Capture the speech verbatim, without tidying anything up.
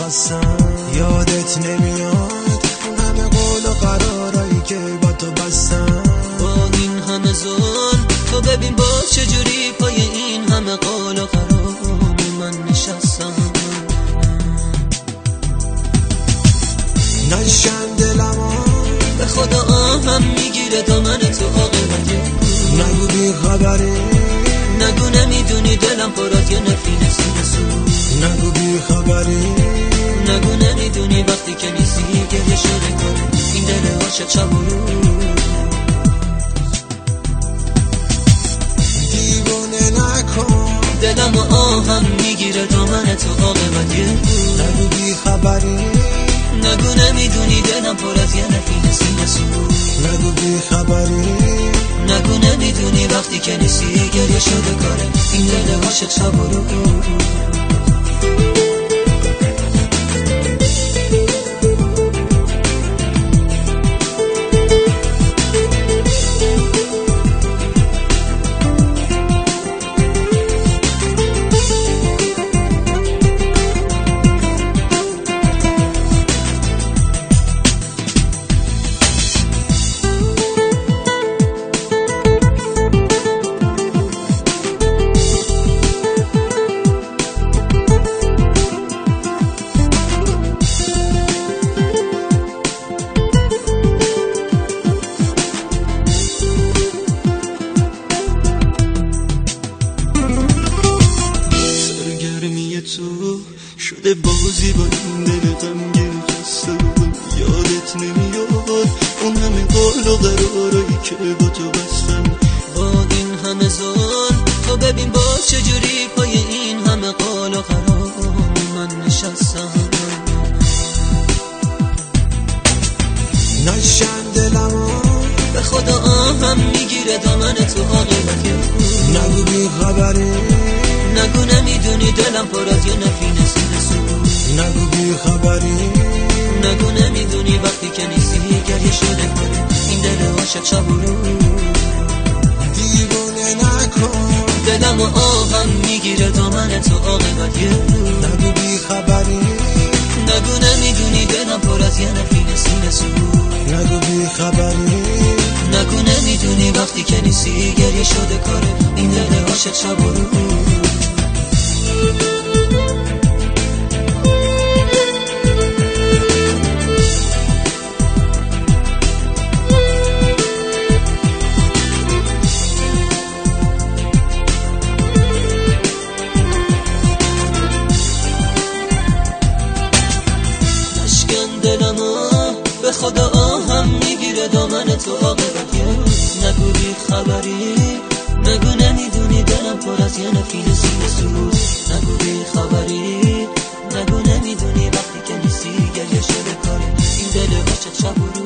خواستم. یادت نمیاد اون همه قول و قرارایی که با تو بستم. با این همه ظلم تو ببین با چجوری پای این همه قول و قرار من نشستم. نشن دلمو به خدا آهم میگیره دامن تو عاقبته. نگو بی خبری، نگو نمیدونی دلم پرات یه نفینه سینه سو. نگو بی خبری، نگو نمیدونی وقتی که نیستی گریه شده کنه این دل عاشق شب و روز. دیوونه نکن دلم و آهم میگیره دامن تو عاقبته. نگو بی خبری، نگو نمیدونی دلم پر از یه نفینه سینه سو. نگو بی خبری، نگو نمیدونی وقتی که نیستی گریه شده کاره این دل عاشق شب و روز. تو شده بازی با این دل غمگین خسته. یادت نمیاد اون همه قول و قرارایی که با تو بستم. با این همه ظلم تو ببین با چجوری پای این همه قول و قرار من نشستم. نشن دلمو به خدا آهم میگیره دامن تو عاقبته. نگو بی خبری، نگو نمیدونی دلم پر از یه نفینه سینه سو. نگو بی خبری، نگو نمیدونی وقتی که نیستی گریه شده کنه این دل عاشق شب و روز. دیوونه نکن دلم و آهم میگیره دامن تو عاقبته. نگو بی خبری، نگو نمیدونی دلم پر از یه نفینه سینه سو. نگو بی خبری، نگو نمیدونی وقتی که نیستی گریه شده کاره این دل عاشق شب و روز. به خدا آهم میگیره دامن تو عاقبته. نگو بی خبری، نگو نمیدونی دلم پر از یه نفینه سینه سو. نگو بی خبری، نگو نمیدونی وقتی که نیستی گریه شده کاره این دل عاشق شب و روز.